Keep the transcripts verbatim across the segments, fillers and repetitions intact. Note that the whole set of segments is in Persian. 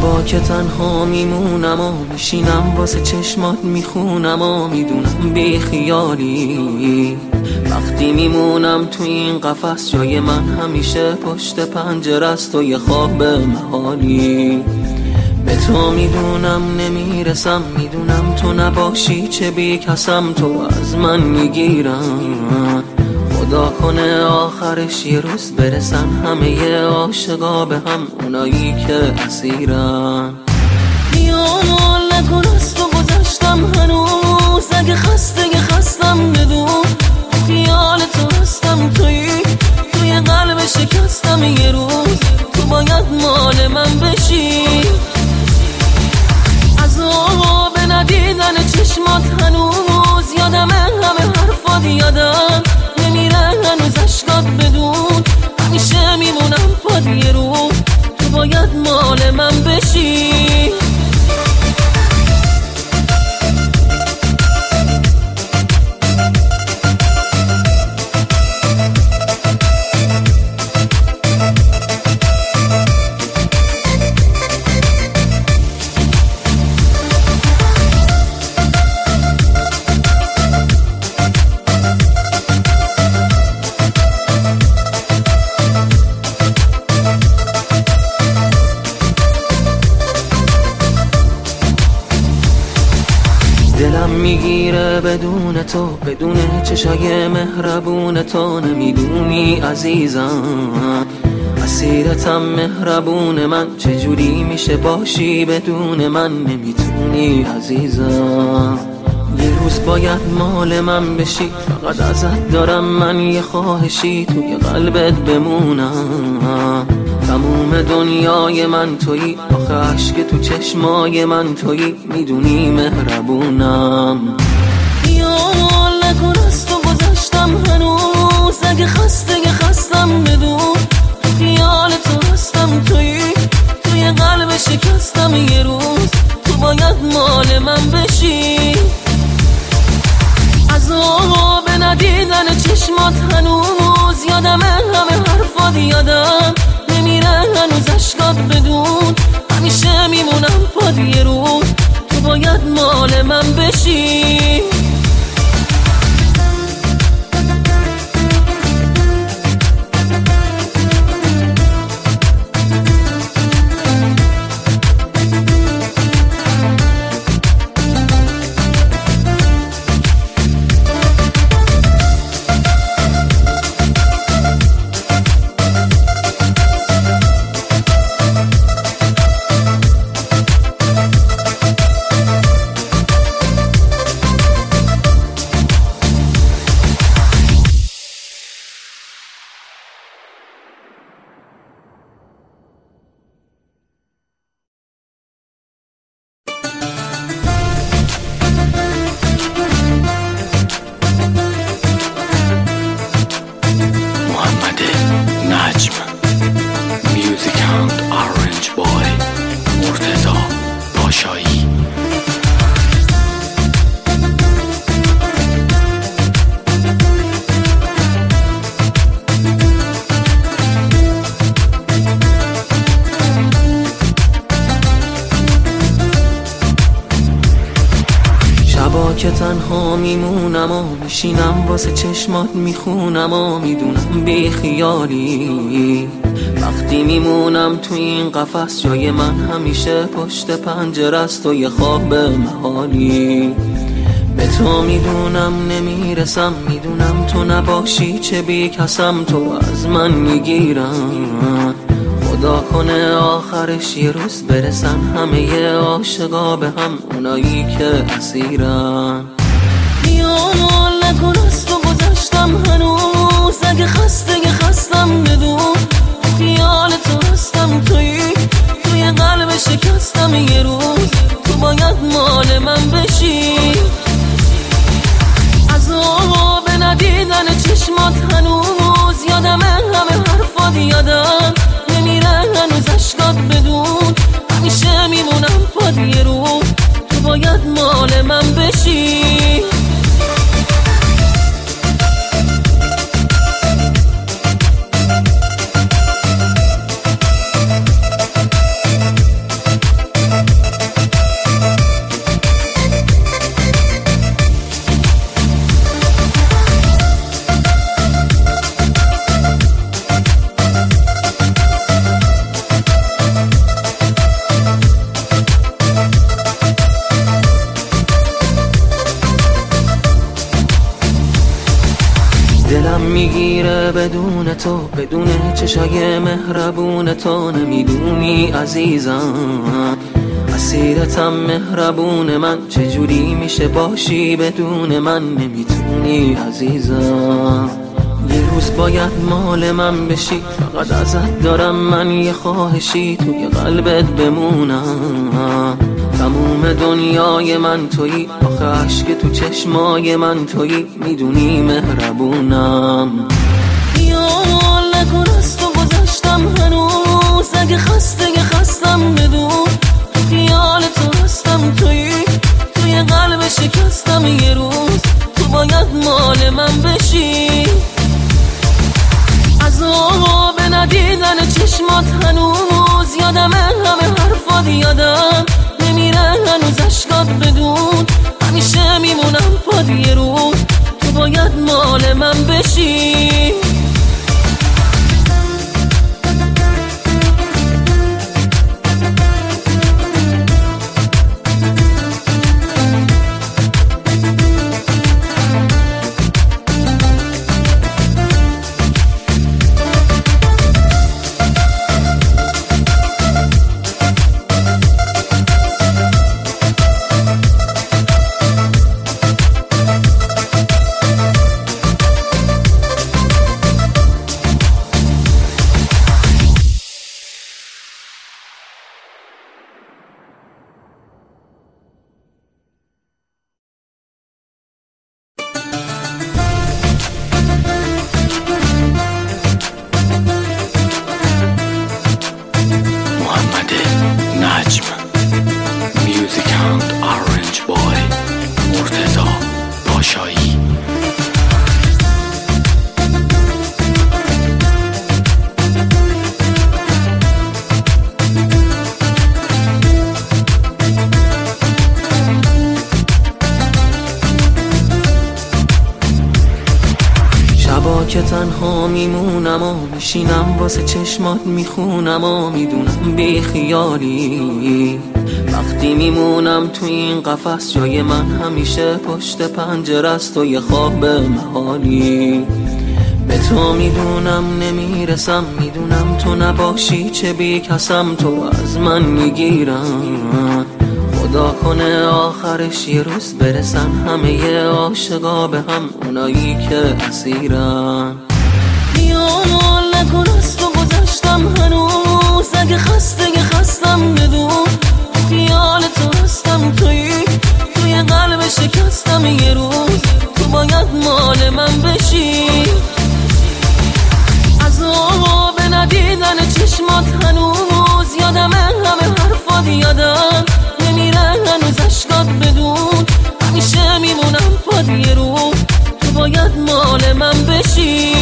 شبا که تنها میمونم و میشینم واسه چشمات میخونم و میدونم بی خیالی. وقتی میمونم تو این قفس جای من همیشه پشت پنجره است و یه خواب محالی. به تو میدونم نمیرسم، میدونم تو نباشی چه بی کسم، تو از من میگیرم. خدا کنه آخرش یه روز برسن همه عاشقا به هم، اونایی که اسیرن. خیال نکن از تو گذشتم هنوز، اگه خسته خستم بدون خیال تو هستم. توی توی قلب شکستم یه روز، تو باید مال من بشی. عذاب ندیدن چشمات هنوز یادمه، همه حرفات یادم نمیره هنوز اشکات بدون. همیشه میمونم پاد یه روز، تو باید مال من بشی. دلم میگیره بدون تو، بدون چشای مهربون تو. نمیدونی عزیزم اسیرتم مهربون من، چجوری میشه باشی بدون من؟ نمیتونی عزیزم. یه روز باید مال من بشی، فقط ازت دارم من یه خواهشی، توی قلبت بمونم. تموم دنیای من تویی، آخه عشق تو چشمای من تویی، میدونی مهربونم. خیال نکن از تو گذشتم هنوز، اگه خسته خستم بدون خیال تو هستم. تویی توی قلب شکستم یه روز، تو باید مال من بشی. عذاب ندیدن چشمات هنوز یادمه، همه حرفات یادم نمیره هنوز اشکات بدون. همیشه میمونم پاد یه روز، تو باید مال من بشی. شبا که تنها میمونم و میشینم واسه چشمات میخونم و میدونم بی خیالی. وقتی میمونم تو این قفس جای من همیشه پشت پنجره است و یه خواب محالی. به تو میدونم نمیرسم، میدونم تو نباشی چه بی کسم، تو از من میگیرم. خدا کنه آخرش یه روز برسن همه عاشقا به هم، اونایی که اسیرن. خیال نکن از تو گذشتم هنوز، اگه خسته خستم بدون خیال تو هستم. توی توی قلب شکستم یه روز، تو باید مال من بشی. عذاب ندیدن چشمات هنوز یادمه، همه حرفات یادم نمیره هنوز اشکات بدون. همیشه میمونم پاد یه روز، تو باید مال من بشی. بدون تو، بدون چشای مهربون تو. نمیدونی عزیزم اسیرتم مهربون من، چجوری میشه باشی بدون من؟ نمیتونی عزیزم. یه روز باید مال من بشی، فقط ازت دارم من یه خواهشی، توی قلبت بمونم. تموم دنیای من تویی، آخه عشق تو چشمای من تویی، میدونی مهربونم. خیال نکن از تو گذشتم هنوز، اگه خسته خستم بدون خیال تو هستم تویی، توی قلب شکستم یه روز، تو باید مال من بشی. عذاب ندیدن چشمات هنوز یادمه، همه حرفات یادم نمیره هنوز، اشکات بدون همیشه میمونم پاد یه روز، تو باید مال من بشی. که تنها میمونم و میشینم واسه چشمات میخونم و میدونم بی خیالی. وقتی میمونم تو این قفس، جای من همیشه پشت پنجره است و یه خواب محالی. به تو میدونم نمیرسم، میدونم تو نباشی چه بی کسم، تو از من میگیرم. خدا کنه آخرش یه روز برسن همه عاشقا به هم، اونایی که اسیرن. خیال نکن از تو گذشتم هنوز، اگه خسته خستم بدون خیال تو هستم تویی، توی قلب شکستم یه روز، تو باید مال من بشی. عذاب ندیدن چشمات هنوز یادمه، همه حرفات یادم نمیره هنوز، اشکات بدون همیشه میمونم پاد یه روز، تو باید مال من بشی.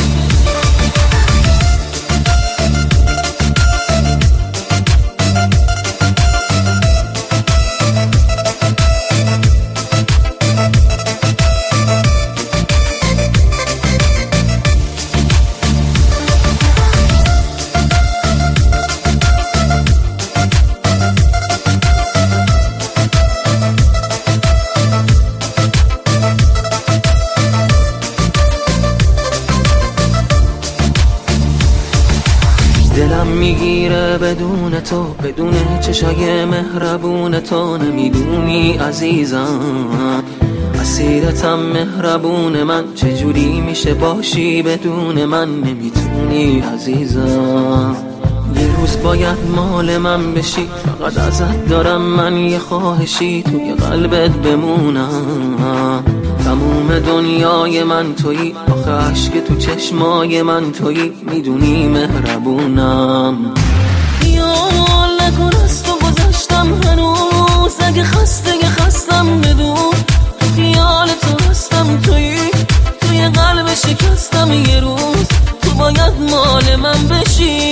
دلم میگیره بدون تو، بدون چشای مهربون تو. نمیدونی عزیزم اسیرتم مهربون من، چجوری میشه باشی بدون من؟ نمیتونی عزیزم. یه روز باید مال من بشی، فقط ازت دارم من یه خواهشی، توی قلبت بمونم. تموم دنیای من تویی، آخه عشق تو چشمای من تویی، میدونی مهربونم. خیال نکن از تو گذشتم هنوز، اگه خسته خستم بدون خیال تو هستم تویی، توی قلب شکستم یه روز، تو باید مال من بشی.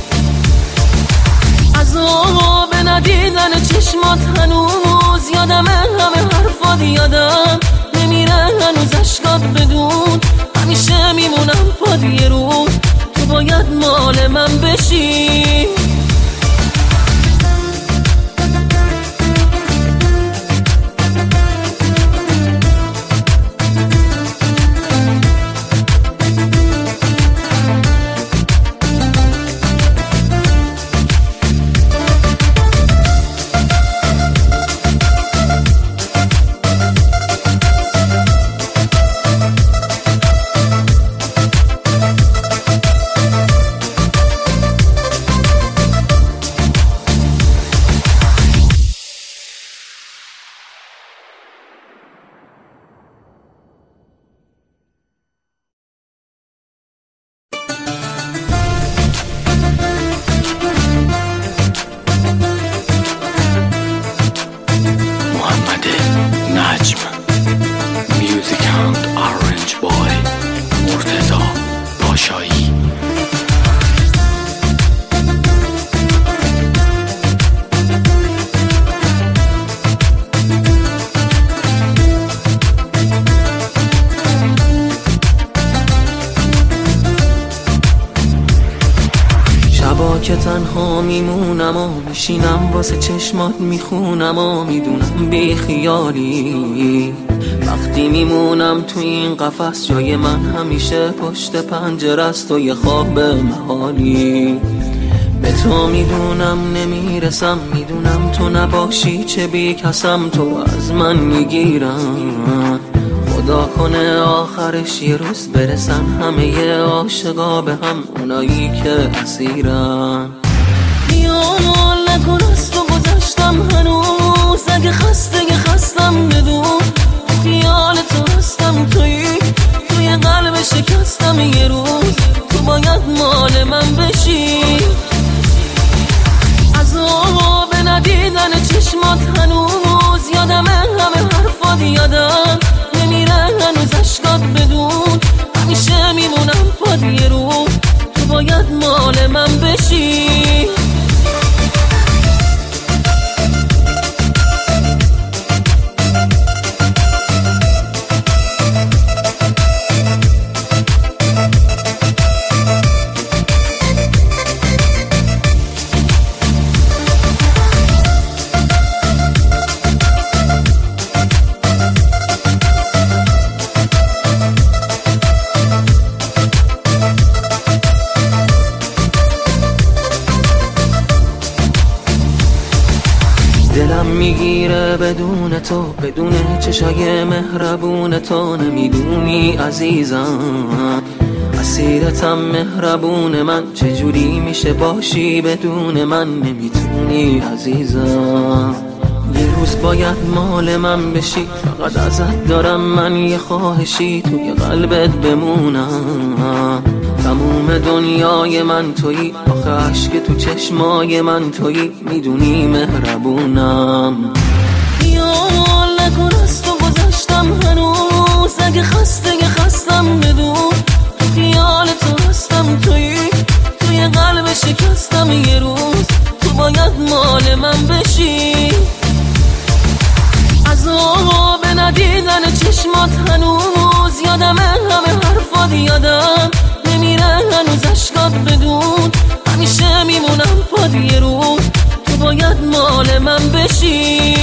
عذاب ندیدن چشمات هنوز یادمه، همه حرفات یادم نمیره هنوز، اشکات بدون همیشه میمونم پاد یه روز، تو باید مال من بشی. که تنها میمونم و میشینم واسه چشمات میخونم و میدونم بی خیالی. وقتی میمونم تو این قفس جای من همیشه پشت پنجره است و یه خواب محالی. به تو میدونم نمیرسم، میدونم تو نباشی چه بی کسم، تو از من میگیرم. خدا کنه آخرش یه روز برسن همه عاشقا به هم، اونایی که اسیرن. خیال نکن از تو گذشتم هنوز، اگه خسته خستم بدون خیال تو هستم. توی توی قلب شکستم یه روز، تو باید مال من بشی. عذاب ندیدن چشمات هنوز یادمه، همه حرفات یادم نمیره هنوز اشکات بدون. همیشه میمونم پاد یه روز، تو باید مال من بشی. دلم میگیره بدون تو، بدون چشای مهربون تو. نمیدونی عزیزم اسیرتم مهربون من، چجوری میشه باشی بدون من؟ نمیتونی عزیزم. یه روز باید مال من بشی، فقط ازت دارم من یه خواهشی، توی قلبت بمونم. تموم دنیای من تویی، آخه عشق تو چشمای من تویی، میدونی مهربونم. خیال نکن از تو گذشتم هنوز، اگه خسته خستم بدون خیال تو هستم. تویی توی قلب شکستم یه روز، تو باید مال من بشی. عذاب ندیدن چشمات هنوز یادمه، همه حرفات یادم نمیره هنوز اشکات بدون. همیشه میمونم پاد یه روز، تو باید مال من بشی.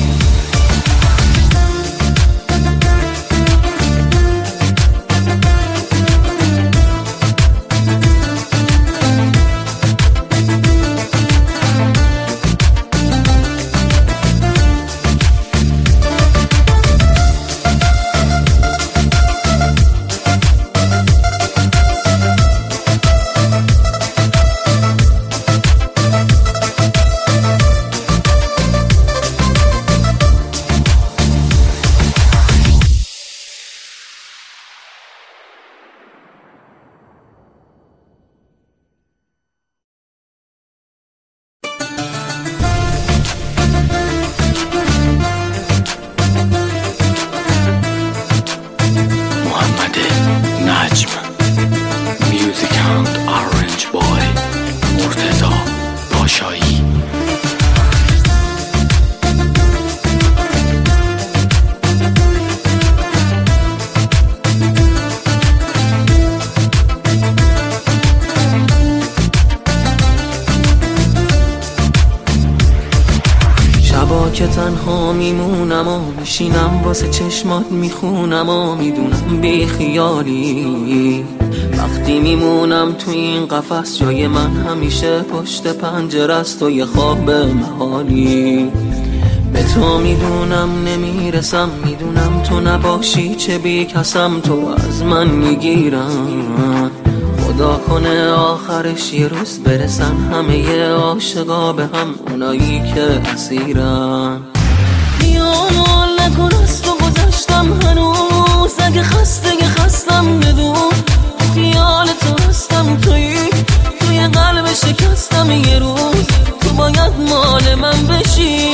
که تنها میمونم و میشینم واسه چشمات میخونم و میدونم بی خیالی. وقتی میمونم تو این قفس جای من همیشه پشت پنجره است و یه خواب محالی. به تو میدونم نمیرسم، میدونم تو نباشی چه بی کسم، تو از من میگیرم. خدا کنه آخرش یه روز برسن همه عاشقا به هم، اونایی که اسیرن. خیال نکن از تو گذشتم هنوز، اگه خسته خستم بدون خیال تو هستم. توی توی قلب شکستم یه روز، تو باید مال من بشی.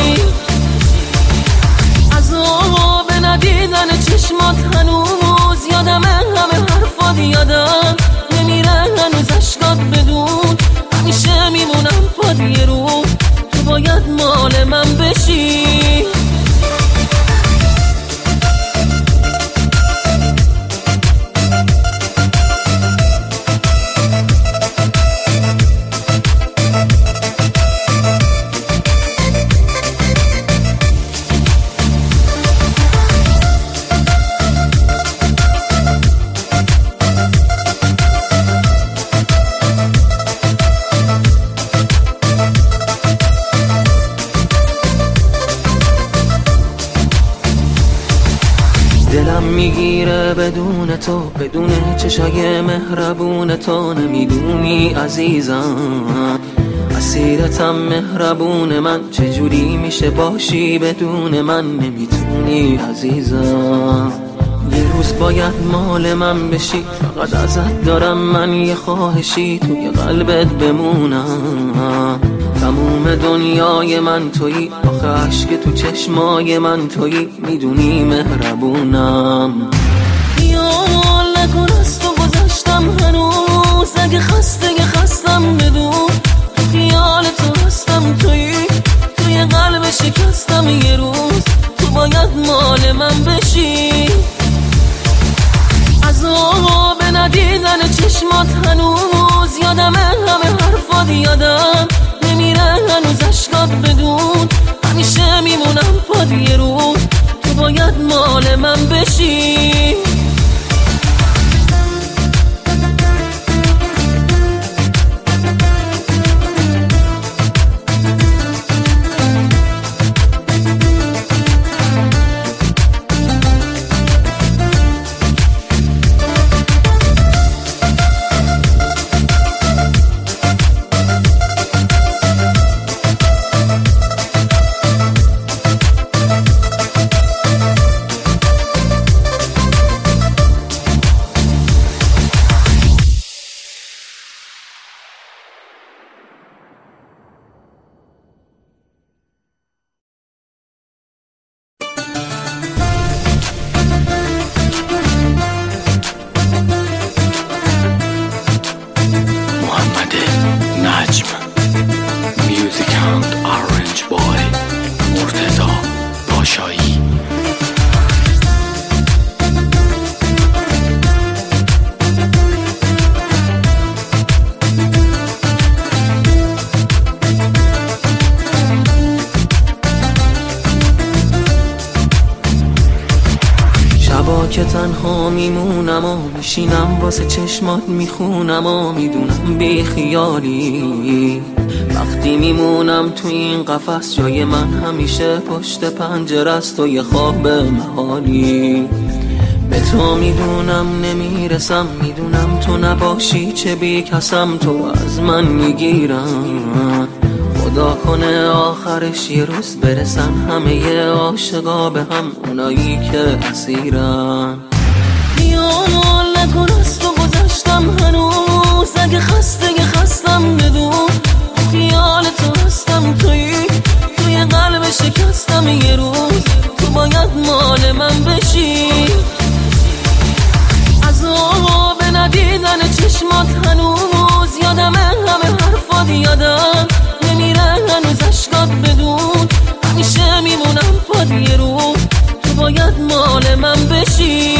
عذاب ندیدن چشمات هنوز یادمه، همه حرفات یادم نمیره هنوز اشکات بدون. همیشه میمونم پاد یه روز، تو باید مال من بشی. بدون تو، بدون چشای مهربون تو. نمیدونی عزیزم اسیرتم مهربون من، چجوری میشه باشی بدون من؟ نمیتونی عزیزم. یه روز باید مال من بشی، فقط ازت دارم من یه خواهشی، توی قلبت بمونم. تموم دنیای من تویی، آخه عشق تو چشمای من تویی، میدونی مهربونم. خیال نکن از تو گذشتم هنوز، اگه خسته خستم بدون، تو خیال تو هستم تویی، توی قلب شکستم. یه روز تو باید مال من بشی. عذاب ندیدن چشمات هنوز یادمه، همه حرفات یادم نمیره هنوز، عشقات بدون همیشه میمونم پاد. یه روز تو باید مال من بشی. که تنها میمونم و میشینم واسه چشمات میخونم و میدونم بی خیالی. وقتی میمونم تو این قفس، جای من همیشه پشت پنجره است و یه خواب محالی. به تو میدونم نمیرسم، میدونم تو نباشی چه بی کسم، تو از من میگیرم. خدا کنه آخرش یه روز برسن همه عاشقا به هم، اونایی که اسیرن. خیال نکن از تو گذشتم هنوز، اگه خسته خستم بدون، خیال تو هستم تویی، توی قلب شکستم. یه روز تو باید مال من بشی. عذاب ندیدن چشمات هنوز یادمه، همه حرفات یادم نمیره هنوز، عشقات بدون همیشه میمونم پاد. یه روز تو باید مال من بشی.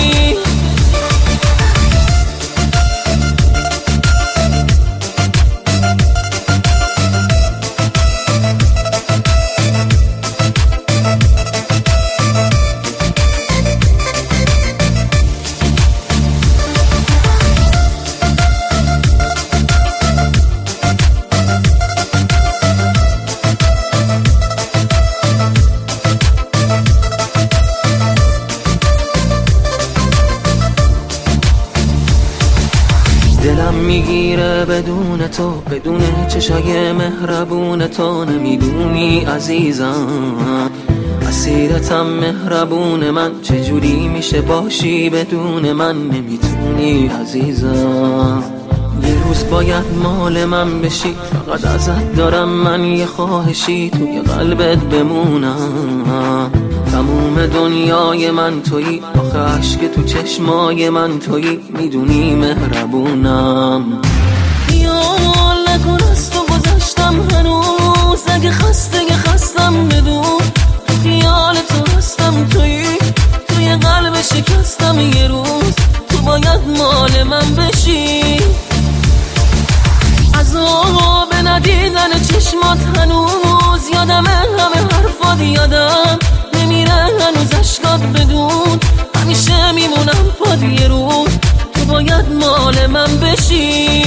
دلم میگیره بدون تو، بدون چشای مهربون تو. نمیدونی عزیزم اسیرتم مهربون من، چجوری میشه باشی بدون من؟ نمیتونی عزیزم. یه روز باید مال من بشی، فقط ازت دارم من یه خواهشی، توی قلبت بمونم. تموم دنیای من تویی، آخه عشق تو چشمای من تویی، میدونی مهربونم. خیال نکن از تو گذشتم هنوز، اگه خسته خستم بدون، تو خیال تو هستم تویی، توی قلب شکستم. یه روز تو باید مال من بشی. عذاب ندیدن چشمات هنوز یادمه، همه حرفات یادم نمیره هنوز، عشقات بدون همیشه میمونم پاد. یه روز تو باید مال من بشی.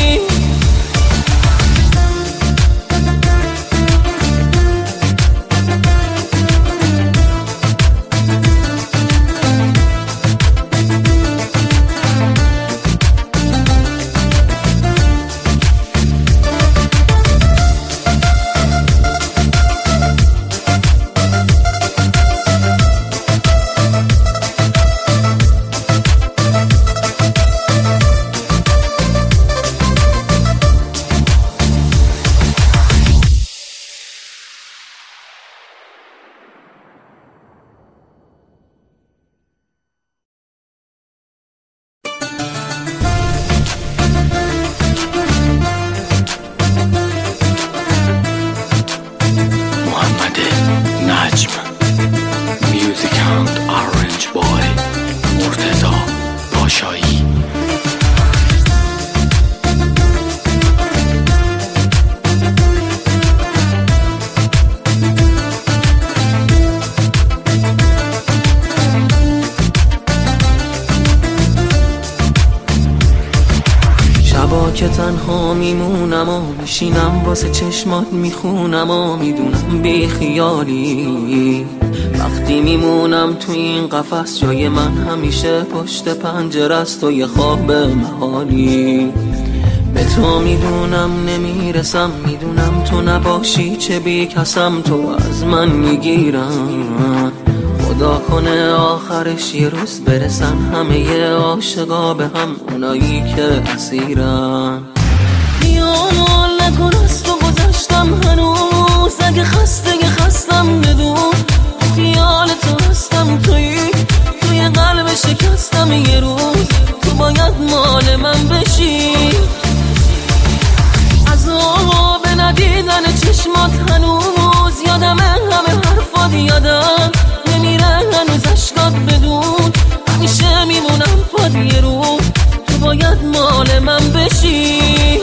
تنها میمونم و میشینم واسه چشمات میخونم و میدونم بی خیالی. وقتی میمونم تو این قفس جای من همیشه پشت پنجره است و یه خواب محالی. به تو میدونم نمیرسم، میدونم تو نباشی چه بی کسم، تو از من میگیرم. خدا کنه آخرش یه روز برسن همه عاشقا به هم، اونایی که اسیرن. خیال نکن از تو گذشتم هنوز، اگه خسته خستم بدون خیال تو هستم. توی توی قلب شکستم یه روز، تو باید مال من بشی. عذاب ندیدن چشمات هنوز یادم، همه حرفات یادم نمیره هنوز، اشکات بدون همیشه میمونم پاد یه روز، تو باید مال من بشی.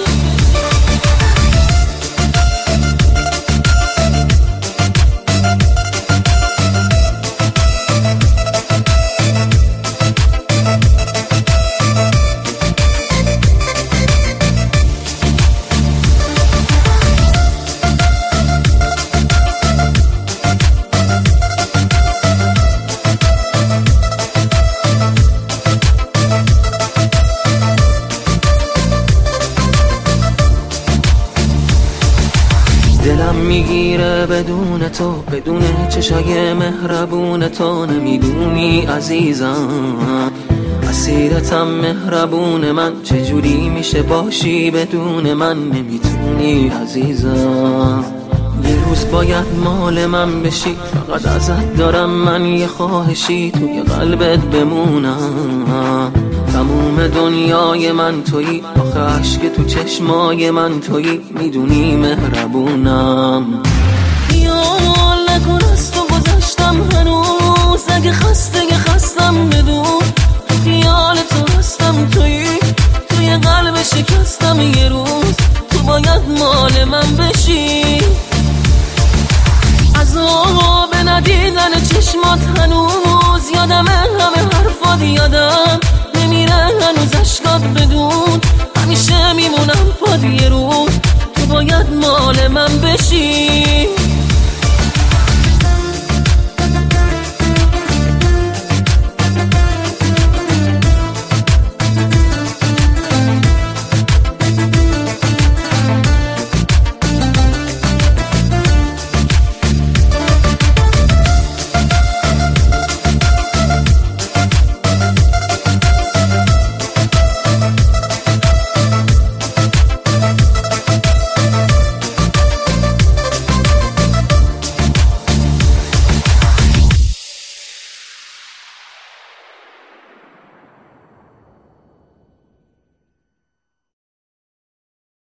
دلم میگیره بدون تو، بدون چشای مهربون تو. نمیدونی عزیزم اسیرتم مهربون من، چجوری میشه باشی بدون من؟ نمیتونی عزیزم، یه روز باید مال من بشی. فقط ازت دارم من یه خواهشی، توی قلبت بمونم. تموم دنیای من تویی، آخه عشق تو چشمای من تویی، میدونی مهربونم. خیال نکن از تو گذشتم هنوز، اگه خسته خستم بدون خیال تو هستم. تویی توی قلب شکستم یه روز، تو باید مال من بشی. عذاب ندیدن چشمات هنوز یادم، همه حرفات یادم نمیره هنوز، اشکات بدون همیشه میمونم پاد یه روز، تو باید مال من بشی.